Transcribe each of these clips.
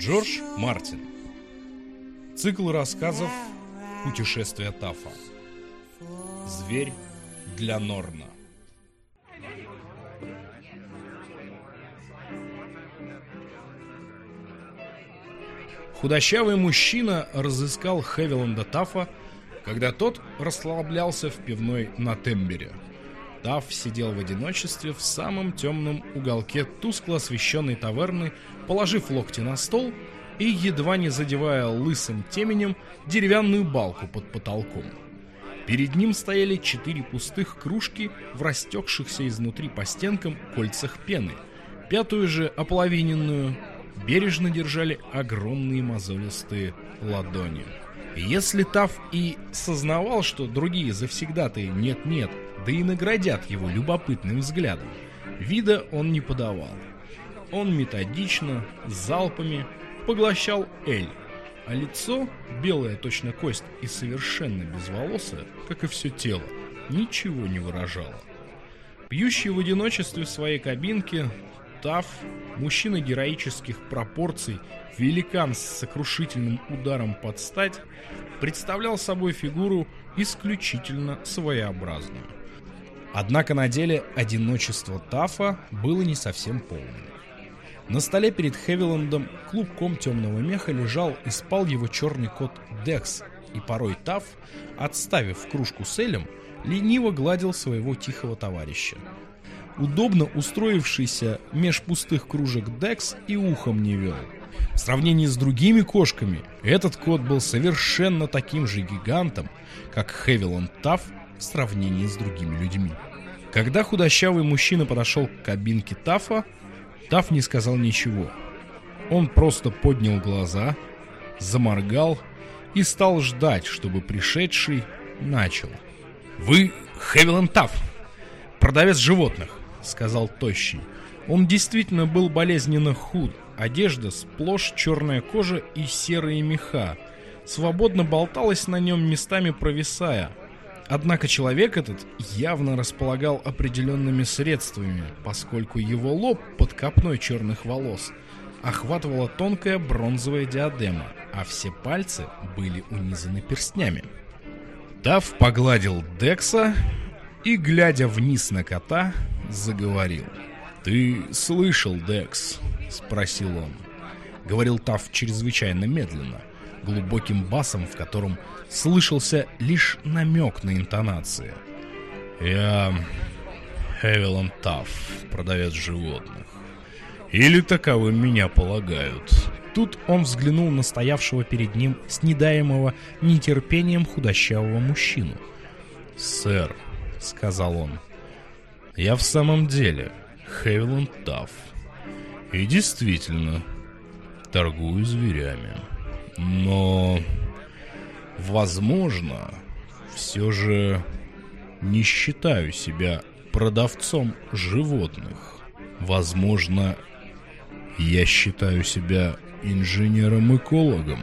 Джордж Мартин. Цикл рассказов «Путешествие Тафа». Зверь для Норна. Худощавый мужчина разыскал Хевиланда Тафа, когда тот расслаблялся в пивной на Тембере. Таф сидел в одиночестве в самом темном уголке тускло освещенной таверны, положив локти на стол и едва не задевая лысым теменем деревянную балку под потолком. Перед ним стояли 4 пустых кружки в растекшихся изнутри по стенкам кольцах пены. 5-ю же, ополовиненную, бережно держали огромные мозолистые ладони. Если Таф и сознавал, что другие завсегдатаи нет-нет, да и наградят его любопытным взглядом, вида он не подавал. Он методично, залпами поглощал эль, а лицо, белое точно кость и совершенно безволосое, как и все тело, ничего не выражало. Пьющий в одиночестве в своей кабинке, Таф, мужчина героических пропорций, великан с сокрушительным ударом под стать, представлял собой фигуру исключительно своеобразную. Однако на деле одиночество Тафа было не совсем полным. На столе перед Хевиландом клубком темного меха лежал и спал его черный кот Декс, и порой Таф, отставив кружку с элем, лениво гладил своего тихого товарища. Удобно устроившийся меж пустых кружек Декс и ухом не вел. В сравнении с другими кошками, этот кот был совершенно таким же гигантом, как Хевиланд Таф в сравнении с другими людьми. Когда худощавый мужчина подошел к кабинке Тафа, Таф не сказал ничего. Он просто поднял глаза, заморгал и стал ждать, чтобы пришедший начал. «Вы Хевиланд Таф, продавец животных», — сказал тощий. Он действительно был болезненно худ. Одежда сплошь черная кожа и серые меха свободно болталась на нем, местами провисая. Однако человек этот явно располагал определенными средствами, поскольку его лоб под копной черных волос охватывала тонкая бронзовая диадема, а все пальцы были унизаны перстнями. Таф погладил Декса и, глядя вниз на кота, заговорил. «Ты слышал, Декс?» — спросил он. Говорил Таф чрезвычайно медленно, глубоким басом, в котором слышался лишь намек на интонации. «Я Хевиланд Таф, продавец животных. Или таковым меня полагают». Тут он взглянул на стоявшего перед ним с недаемого нетерпением худощавого мужчину. «Сэр», — сказал он, — «я в самом деле Хевиланд Таф. И действительно, торгую зверями. Но, возможно, все же не считаю себя продавцом животных. Возможно, я считаю себя инженером-экологом».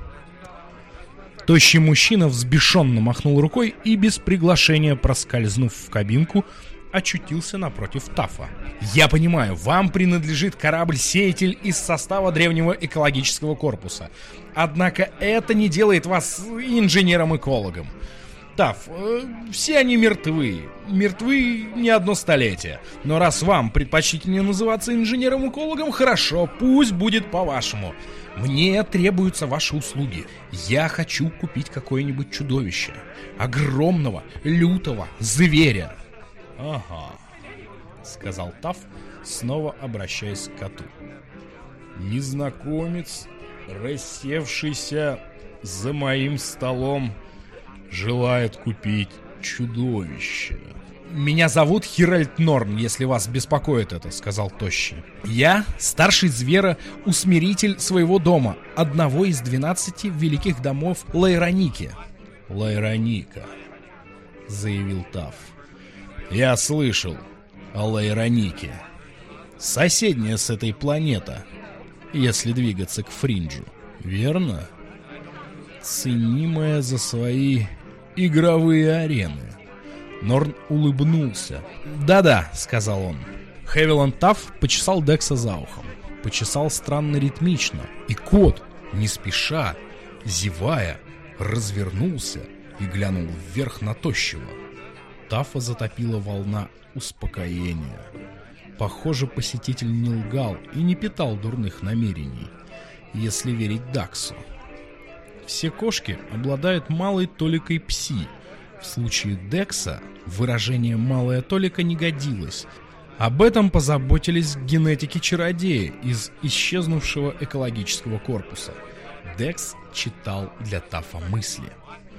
Тощий мужчина взбешенно махнул рукой и без приглашения, проскользнув в кабинку, очутился напротив Тафа. «Я понимаю, вам принадлежит корабль-сеятель из состава древнего экологического корпуса. Однако это не делает вас инженером-экологом. Таф, все они мертвы. Мертвы не одно столетие. Но раз вам предпочтительнее называться инженером-экологом, хорошо, пусть будет по-вашему. Мне требуются ваши услуги. Я хочу купить какое-нибудь чудовище. Огромного, лютого зверя». «Ага», — сказал Таф, снова обращаясь к коту. «Незнакомец, рассевшийся за моим столом, желает купить чудовище». «Меня зовут Хиральд Норн, если вас беспокоит это», — сказал тощий. «Я старший звера-усмиритель своего дома, одного из 12 великих домов Лайроники». «Лайроника», — заявил Таф. «Я слышал о Лайронике. Соседняя с этой планета, если двигаться к Фринджу, верно? Ценимая за свои игровые арены». Норн улыбнулся. «Да-да», — сказал он. Хевиланд Таф почесал Декса за ухом. почесал странно ритмично, и кот, не спеша, зевая, развернулся и глянул вверх на тощего. Таффа затопила волна успокоения. Похоже, посетитель не лгал и не питал дурных намерений, если верить Даксу. Все кошки обладают малой толикой пси. В случае Декса выражение «малая толика» не годилось. Об этом позаботились генетики-чародеи из исчезнувшего экологического корпуса. Декс читал для Таффа мысли.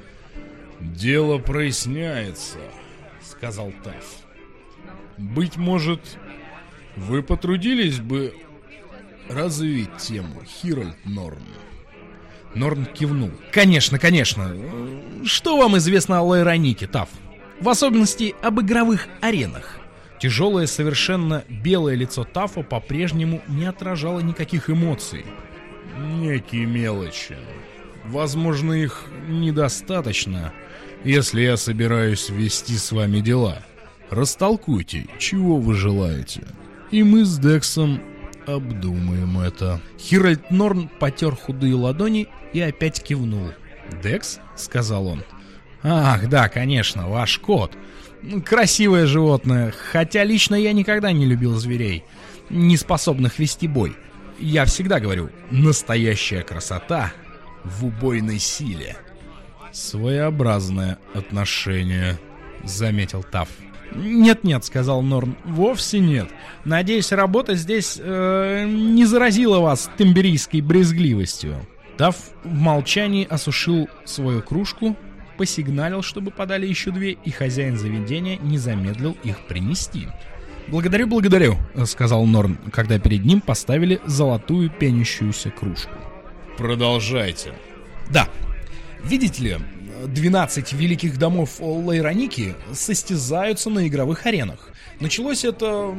«Дело проясняется», — сказал Тафф. «Быть может, вы потрудились бы развить тему, Хиральд Норн?» Норн кивнул. «Конечно, конечно. Что вам известно о Лейронике, Тафф? В особенности об игровых аренах?» Тяжелое, совершенно белое лицо Таффа по-прежнему не отражало никаких эмоций. «Некие мелочи. Возможно, их недостаточно, если я собираюсь вести с вами дела. Растолкуйте, чего вы желаете, и мы с Дексом обдумаем это». Хиральд Норн потер худые ладони и опять кивнул. «Декс?» — сказал он. «Ах, да, конечно, ваш кот. Красивое животное, хотя лично я никогда не любил зверей, не способных вести бой. Я всегда говорю, настоящая красота в убойной силе». «Своеобразное отношение», — заметил Тафф. «Нет-нет», — сказал Норн, — «вовсе нет. Надеюсь, работа здесь не заразила вас темберийской брезгливостью». Тафф в молчании осушил свою кружку, посигналил, чтобы подали еще две, и хозяин заведения не замедлил их принести. «Благодарю», — сказал Норн, когда перед ним поставили золотую пенящуюся кружку. «Продолжайте». «Да. Видите ли, 12 великих домов Лейроники состязаются на игровых аренах. Началось это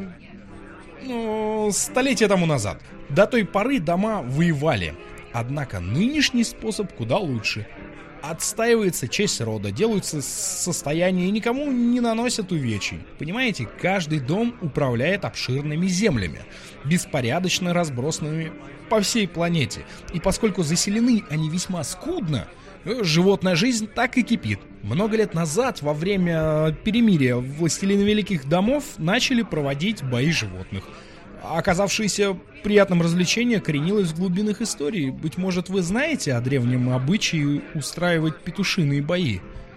столетия тому назад. До той поры дома воевали. Однако нынешний способ куда лучше. Отстаивается честь рода, делаются состояния и никому не наносят увечий. Понимаете, каждый дом управляет обширными землями, беспорядочно разбросанными по всей планете. И поскольку заселены они весьма скудно, животная жизнь так и кипит. Много лет назад, во время перемирия властелины великих домов начали проводить бои животных. Оказавшееся приятным развлечением коренилось в глубинах истории. Быть может, вы знаете о древнем обычае устраивать петушиные бои?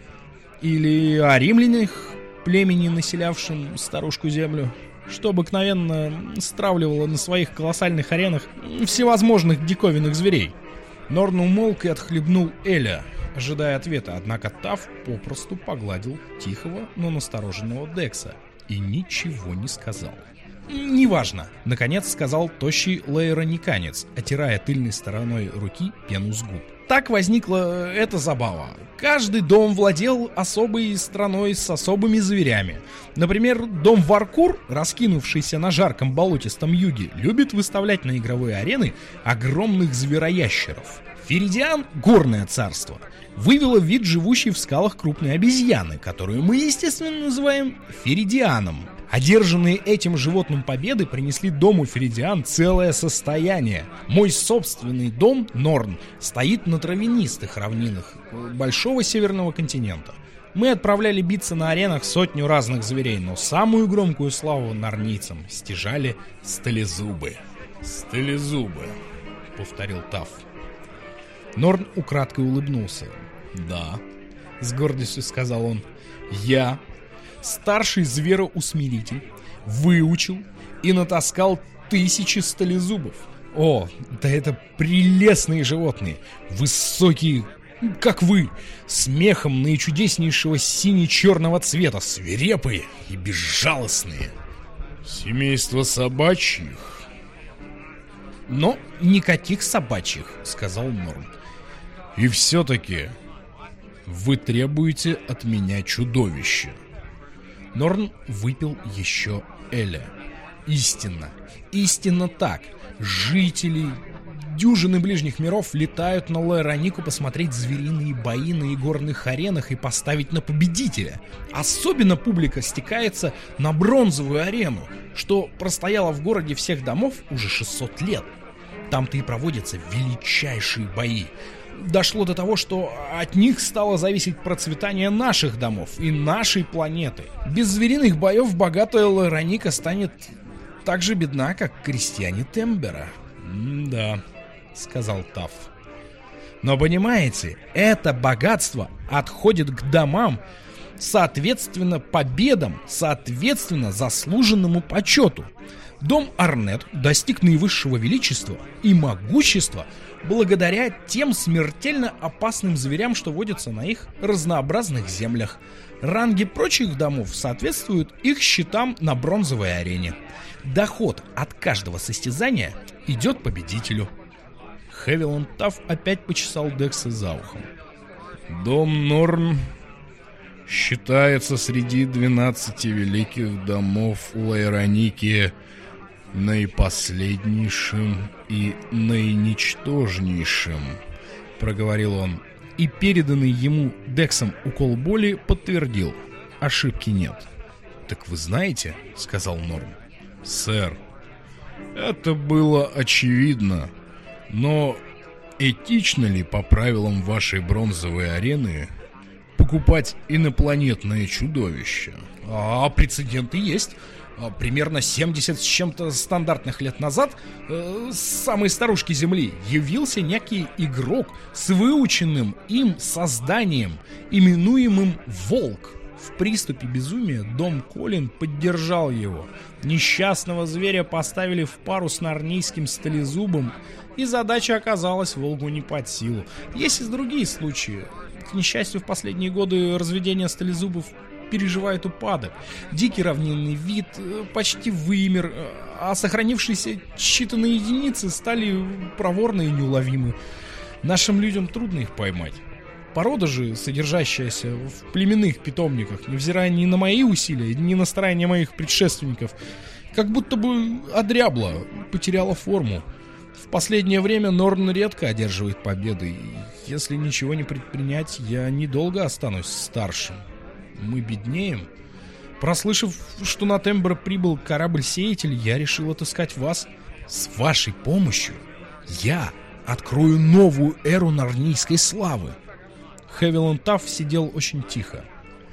Или о римлянах, племени, населявшем старушку землю, что обыкновенно стравливало на своих колоссальных аренах всевозможных диковинных зверей? Норн умолк и отхлебнул эля, ожидая ответа, однако Тафф попросту погладил тихого, но настороженного Декса и ничего не сказал. «Неважно», — наконец сказал тощий лейрониканец, отирая тыльной стороной руки пену с губ. «Так возникла эта забава. Каждый дом владел особой страной с особыми зверями. Например, дом Варкур, раскинувшийся на жарком болотистом юге, любит выставлять на игровые арены огромных звероящеров. Феридиан, горное царство, вывело в вид живущей в скалах крупной обезьяны, которую мы, естественно, называем Феридианом. Одержанные этим животным победы принесли дому Феридиан целое состояние. Мой собственный дом, Норн, стоит на травянистых равнинах большого северного континента. Мы отправляли биться на аренах сотню разных зверей, но самую громкую славу норнийцам стяжали стелезубы». «Стелезубы», — повторил Тафф. Норн украдкой улыбнулся. «Да», — с гордостью сказал он, — «я, старший звероусмиритель, выучил и натаскал 1000 стелезубов. О, да это прелестные животные, высокие, как вы, с мехом наичудеснейшего сине-черного цвета, свирепые и безжалостные». «Семейство собачьих?» «Но никаких собачьих», — сказал Норн. «И все-таки вы требуете от меня чудовища». Норн выпил еще эля. «Истинно так. Жители дюжины ближних миров летают на Лоэронику посмотреть звериные бои на игорных аренах и поставить на победителя. Особенно публика стекается на бронзовую арену, что простояла в городе всех домов уже 600 лет. Там-то и проводятся величайшие бои. Дошло до того, что от них стало зависеть процветание наших домов и нашей планеты. Без звериных боев богатая Лоэроника станет так же бедна, как крестьяне Тембера. «Да», — сказал Таф. «Но понимаете, это богатство отходит к домам, соответственно победам, соответственно заслуженному почету. Дом Арнет достиг наивысшего величества и могущества благодаря тем смертельно опасным зверям, что водятся на их разнообразных землях. Ранги прочих домов соответствуют их счетам на бронзовой арене. Доход от каждого состязания идет победителю». Хевиланд Таф опять почесал Декса за ухом. «Дом Норн считается среди 12 великих домов Лоэроники наипоследнейшим и наиничтожнейшим», — проговорил он. И переданный ему Дексом укол боли подтвердил: ошибки нет. «Так вы знаете», — сказал Норм. «Сэр, это было очевидно, но этично ли по правилам вашей бронзовой арены покупать инопланетное чудовище?» «А прецеденты есть. Примерно 70 с чем-то стандартных лет назад с самой старушки Земли явился некий игрок с выученным им созданием, именуемым Волк. В приступе безумия Дом Колин поддержал его. Несчастного зверя поставили в пару с нарнийским сталезубом, и задача оказалась Волгу не под силу. Есть и другие случаи. К несчастью, в последние годы разведение сталезубов переживает упадок. Дикий равнинный вид почти вымер, а сохранившиеся считанные единицы стали проворны и неуловимы. Нашим людям трудно их поймать. Порода же, содержащаяся в племенных питомниках, невзирая ни на мои усилия, ни на старания моих предшественников, как будто бы одрябла, потеряла форму. В последнее время Норн редко одерживает победы, и если ничего не предпринять, я недолго останусь старшим. Мы беднеем. Прослышав, что на Тембр прибыл корабль-сеятель, я решил отыскать вас. С вашей помощью я открою новую эру нарнийской славы». Хевиланд Таф сидел очень тихо.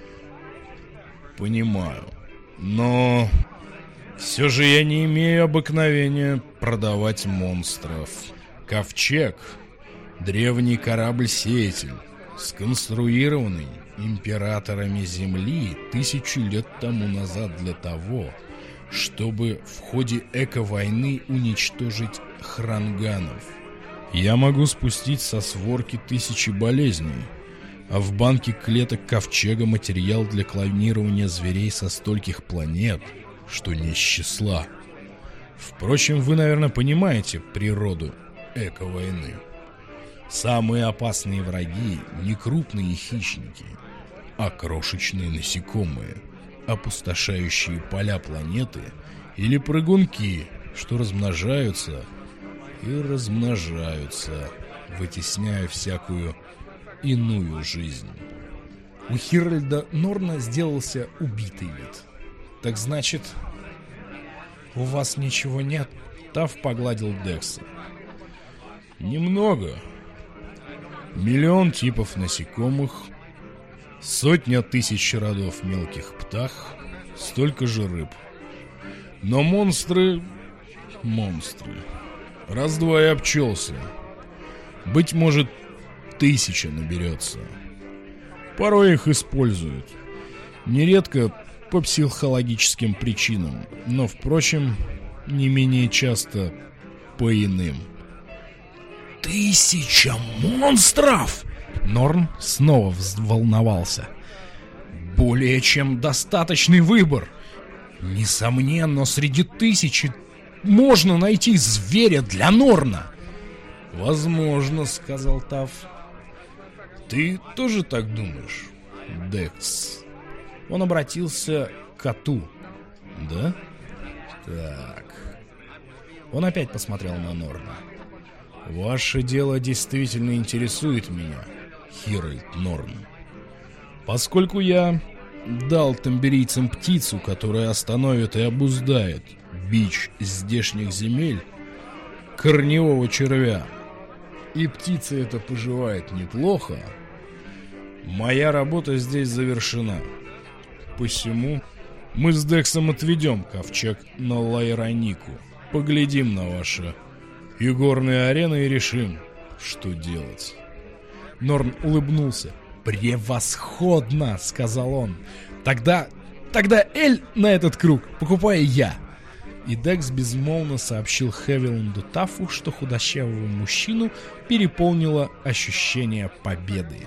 «Понимаю, но все же я не имею обыкновения продавать монстров. Ковчег — древний корабль-сеятель, сконструированный императорами Земли 1000 лет тому назад для того, чтобы в ходе эко-войны уничтожить хранганов. Я могу спустить со сворки 1000 болезней, а в банке клеток ковчега материал для клонирования зверей со стольких планет, что не с числа. Впрочем, вы, наверное, понимаете природу эко-войны. Самые опасные враги не крупные хищники, а крошечные насекомые, опустошающие поля планеты, или прыгунки, что размножаются и размножаются, вытесняя всякую иную жизнь». У Хиральда Норна сделался убитый вид. «Так значит, у вас ничего нет?» Таф погладил Декса. «Немного. 1 миллион типов насекомых, 100 тысяч родов мелких птах, столько же рыб. Но монстры... Раз-два и обчелся. Быть может, 1000 наберется. Порой их используют. Нередко по психологическим причинам, но, впрочем, не менее часто по иным». 1000 монстров! Норн снова взволновался. «Более чем достаточный выбор. Несомненно, среди 1000 можно найти зверя для Норна». «Возможно», — сказал Таф. «Ты тоже так думаешь, Декс?» Он обратился к коту. «Да? Так». Он опять посмотрел на Норна. Ваше дело действительно интересует меня, Хиральд Норн. Поскольку я дал тамберийцам птицу, которая остановит и обуздает бич здешних земель, корневого червя, и птица эта поживает неплохо, моя работа здесь завершена. Посему мы с Дексом отведем ковчег на Лайранику, поглядим на ваши игорные арены и решим, что делать. Норн улыбнулся. «Превосходно!» — сказал он. Тогда Эль на этот круг покупаю я!» И Декс безмолвно сообщил Хевиланду Таффу, что худощавого мужчину переполнило ощущение победы.